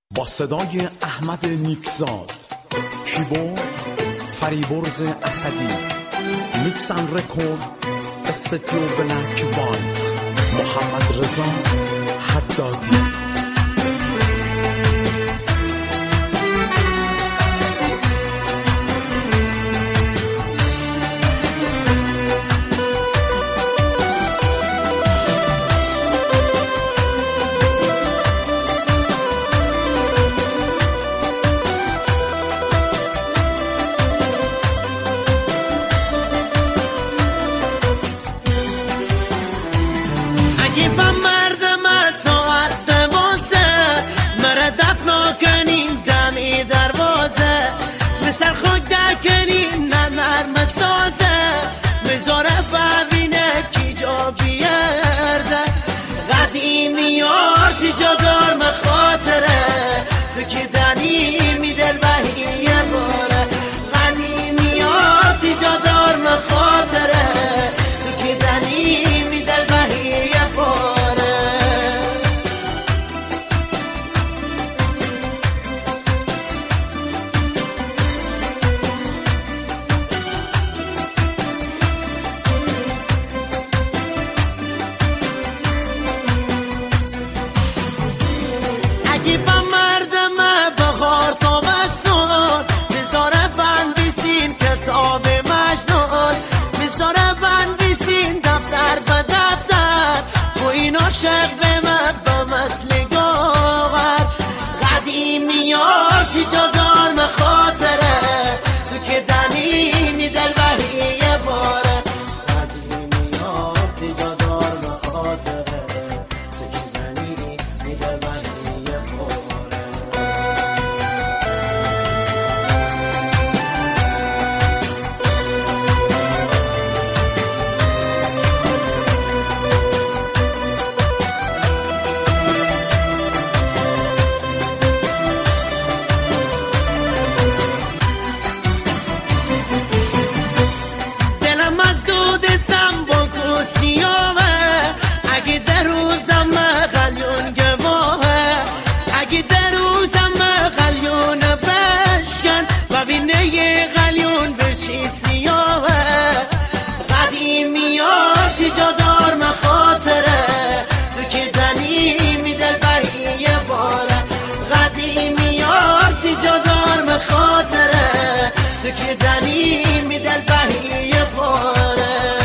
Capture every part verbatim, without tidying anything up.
با صدای احمد نیکزاد، کیبورد فریبرز اسدی، میکس اند رکورد استودیو بلک وایت، محمد رضا حدادی. با مردم ساعت دوازه مرا دفنا کنین دمی دروازه مثل خود دکنین نه نرم سازه میذاره ببینه کی جا بیارده قدیمیات جا دار مخاطره تو که دنی میدل بهیه باره قدیمیات جا دار مخاطره تو که دنی میدل بهیه اگه با مردم بخار تا بسون میذاره بند بیسین کتاب مجنون میذاره بند بیسین دفتر به دفتر و این عاشق به من به مثل گوهر قدیمیات جا دار مخاطره تو که دنی میدل بهیه باره قدیمیات جا دار مخاطره تو که دنی میدل بهیه سیامه اگه در روزم غلیون گواهه اگه در روزم غلیون بشکن و بینه یه غلیون بشی سیامه قدیمیات جا دار مخاطره تو که دنی میدل بهیه باره قدیمیات جا دار مخاطره تو که دنی میدل بهیه باره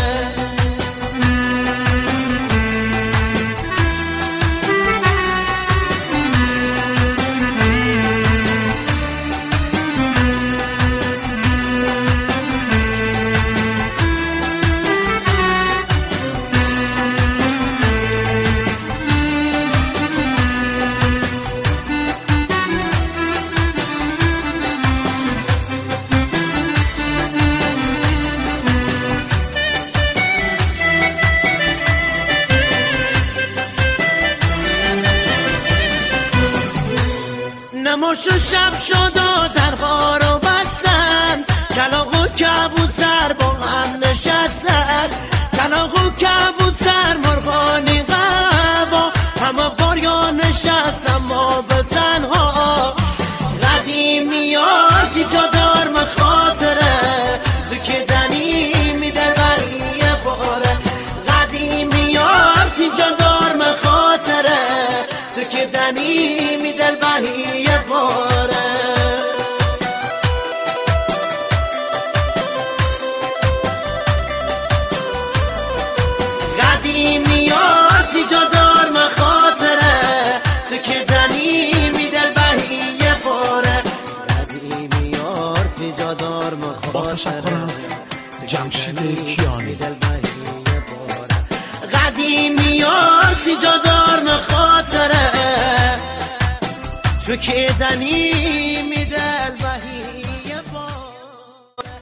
نموش و شب شد و درها رو بستن کلاغ و کبوتر با هم نشستن کلاغ و کبوتر مرغانی قبا همه باریا نشستن ما به تنها قدیمیاتی جا دار مخاطره تو که دنی میدل بهیه باره قدیمیاتی جا دار مخاطره تو که دنی میدل بهیه باره قدیمیاتی جا دار مخاطره تو که دنی میدل بهیه باره قدیمیاتی جا دار مخاطره با تشکر از جمشید کیانی. قدیمیاتی جا دار مخاطره تو که دنی میدل